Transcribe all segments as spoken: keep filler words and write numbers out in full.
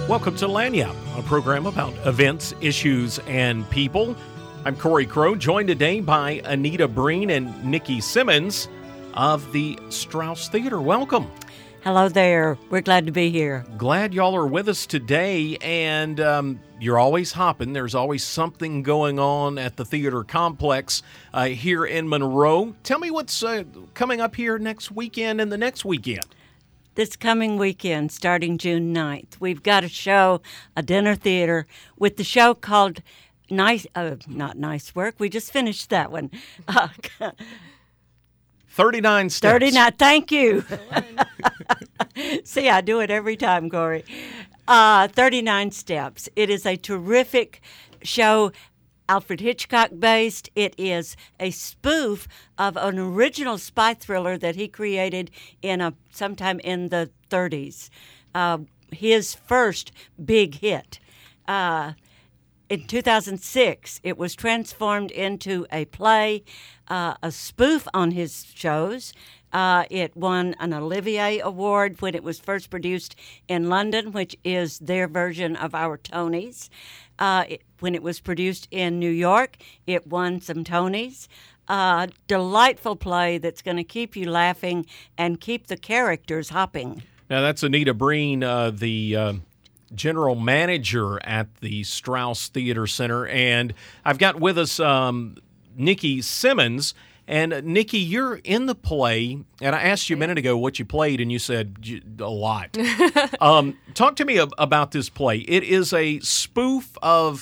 Welcome to Lagniappe, a program about events, issues, and people. I'm Corey Crow, joined today by Anita Breen and Nikki Simmons of the Strauss Theater. Welcome. Hello there. We're glad to be here. Glad y'all are with us today, and um, you're always hopping. There's always something going on at the theater complex uh, here in Monroe. Tell me what's uh, coming up here next weekend and the next weekend. This coming weekend, starting June ninth, we've got a show, a dinner theater, with the show called Nice, uh, not Nice Work. We just finished that one. Uh, thirty-nine steps. thirty-nine, thank you. See, I do it every time, Corey. Uh, thirty-nine Steps. It is a terrific show, Alfred Hitchcock based. It is a spoof of an original spy thriller that he created in a sometime in the thirties. Uh, his first big hit. Uh, in two thousand six, it was transformed into a play, uh, a spoof on his shows. Uh, it won an Olivier Award when it was first produced in London, which is their version of our Tonys. Uh, it, when it was produced in New York, it won some Tonys. Uh, delightful play that's going to keep you laughing and keep the characters hopping. Now, that's Anita Breen, uh, the uh, general manager at the Strauss Theater Center. And I've got with us um, Nikki Simmons. And, Nikki, you're in the play, and I asked you a minute ago what you played, and you said a lot. um, talk to me ab- about this play. It is a spoof of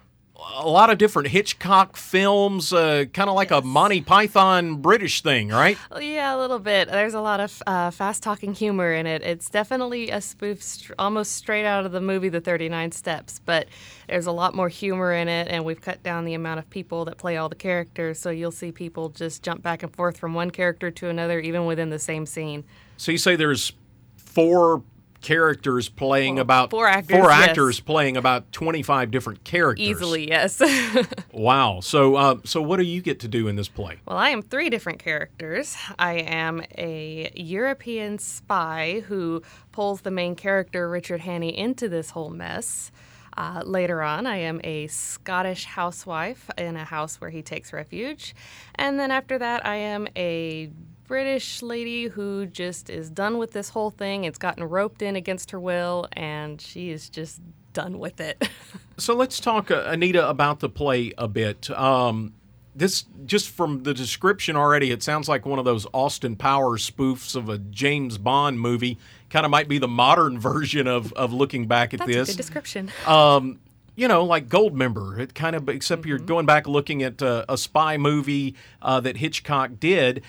a lot of different Hitchcock films, uh, kind of like yes. a Monty Python British thing, right? Well, yeah, a little bit. There's a lot of uh, fast-talking humor in it. It's definitely a spoof st- almost straight out of the movie The thirty-nine Steps, but there's a lot more humor in it, and we've cut down the amount of people that play all the characters, so you'll see people just jump back and forth from one character to another, even within the same scene. So you say there's four characters playing four, about four actors, four yes. actors playing about twenty-five different characters. Easily, yes. Wow. So, uh, so what do you get to do in this play? Well, I am three different characters. I am a European spy who pulls the main character, Richard Hannay, into this whole mess. Uh, later on, I am a Scottish housewife in a house where he takes refuge. And then after that, I am a British lady who just is done with this whole thing. It's gotten roped in against her will, and she is just done with it. So let's talk, uh, Anita, about the play a bit. Um, this, just from the description already, it sounds like one of those Austin Powers spoofs of a James Bond movie. Kind of might be the modern version of, of looking back at That's this. That's a good description. Um, you know, like Goldmember. It kind of, except mm-hmm. you're going back looking at uh, a spy movie uh, that Hitchcock did.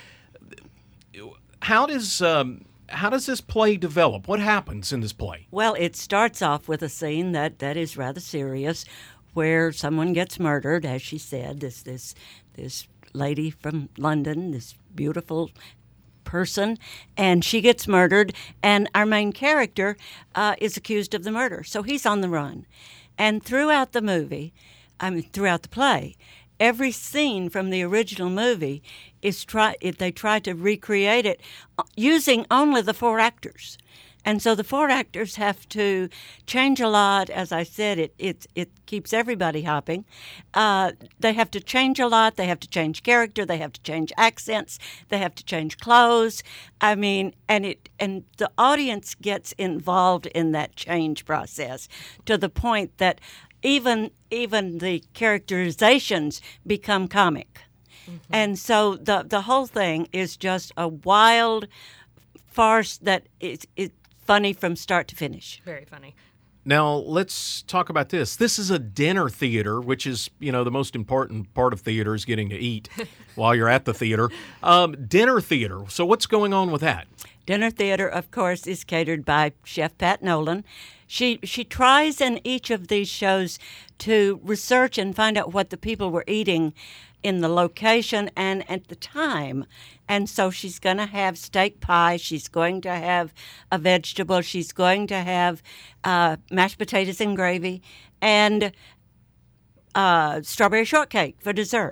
How does um, how does this play develop? What happens in this play? Well, it starts off with a scene that, that is rather serious, where someone gets murdered, as she said. This this this lady from London, this beautiful person, and she gets murdered, and our main character uh, is accused of the murder. So he's on the run, and throughout the movie, I mean throughout the play, every scene from the original movie is try if they try to recreate it using only the four actors. And so the four actors have to change a lot. As I said, it it, it keeps everybody hopping. Uh, they have to change a lot. They have to change character. They have to change accents. They have to change clothes. I mean, and it and the audience gets involved in that change process to the point that even even the characterizations become comic. Mm-hmm. And so the the whole thing is just a wild farce that is, is funny from start to finish. Very funny. Now, let's talk about this. This is a dinner theater, which is, you know, the most important part of theater is getting to eat while you're at the theater. Um, dinner theater. So what's going on with that? Dinner theater, of course, is catered by Chef Pat Nolan. She she tries in each of these shows to research and find out what the people were eating in the location and at the time. And so she's going to have steak pie. She's going to have a vegetable. She's going to have uh, mashed potatoes and gravy and uh, strawberry shortcake for dessert.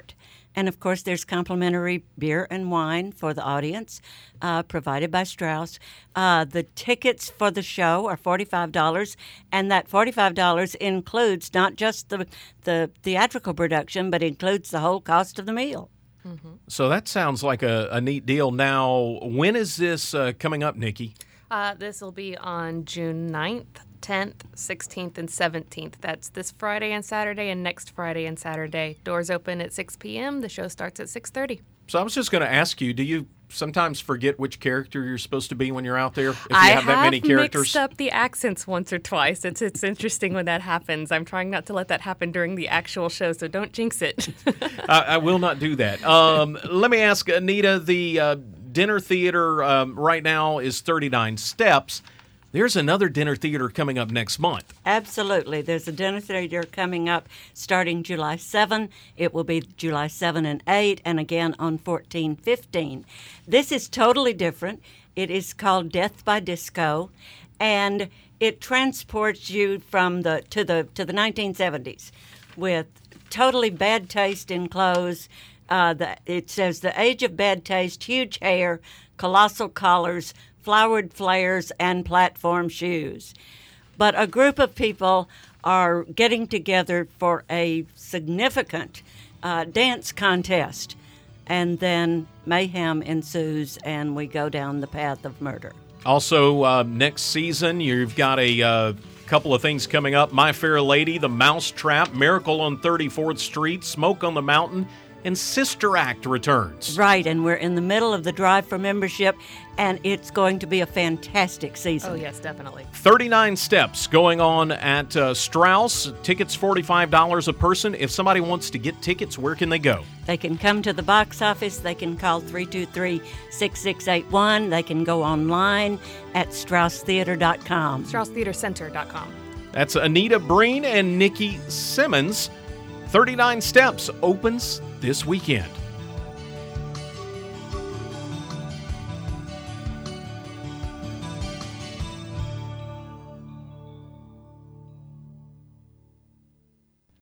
And, of course, there's complimentary beer and wine for the audience, uh, provided by Strauss. Uh, the tickets for the show are forty-five dollars, and that forty-five dollars includes not just the, the theatrical production, but includes the whole cost of the meal. Mm-hmm. So that sounds like a, a neat deal. Now, when is this uh, coming up, Nikki? Uh, this will be on June ninth, tenth, sixteenth, and seventeenth. That's this Friday and Saturday and next Friday and Saturday. Doors open at six p.m. The show starts at six thirty. So I was just going to ask you, do you sometimes forget which character you're supposed to be when you're out there? If you I have that many characters? mixed up the accents once or twice. It's it's interesting when that happens. I'm trying not to let that happen during the actual show, so don't jinx it. I, I will not do that. Um, let me ask Anita, the uh, dinner theater um, right now is thirty-nine Steps. There's another dinner theater coming up next month. Absolutely. There's a dinner theater coming up starting July seventh. It will be July seventh and eighth, and again on fourteen fifteen. This is totally different. It is called Death by Disco, and it transports you from the to the to the nineteen seventies with totally bad taste in clothes. Uh, the, it says the age of bad taste, huge hair, colossal collars, flowered flares, and platform shoes. But a group of people are getting together for a significant uh, dance contest, and then mayhem ensues, and we go down the path of murder. Also, uh, next season, you've got a uh, couple of things coming up. My Fair Lady, The Mousetrap, Miracle on thirty-fourth Street, Smoke on the Mountain, and Sister Act returns. Right, and we're in the middle of the drive for membership, and it's going to be a fantastic season. Oh, yes, definitely. thirty-nine Steps going on at uh, Strauss. Tickets forty-five dollars a person. If somebody wants to get tickets, where can they go? They can come to the box office. They can call three two three, six six eight one. They can go online at strauss theater dot com. strauss theater center dot com. That's Anita Breen and Nikki Simmons. thirty-nine Steps opens this weekend.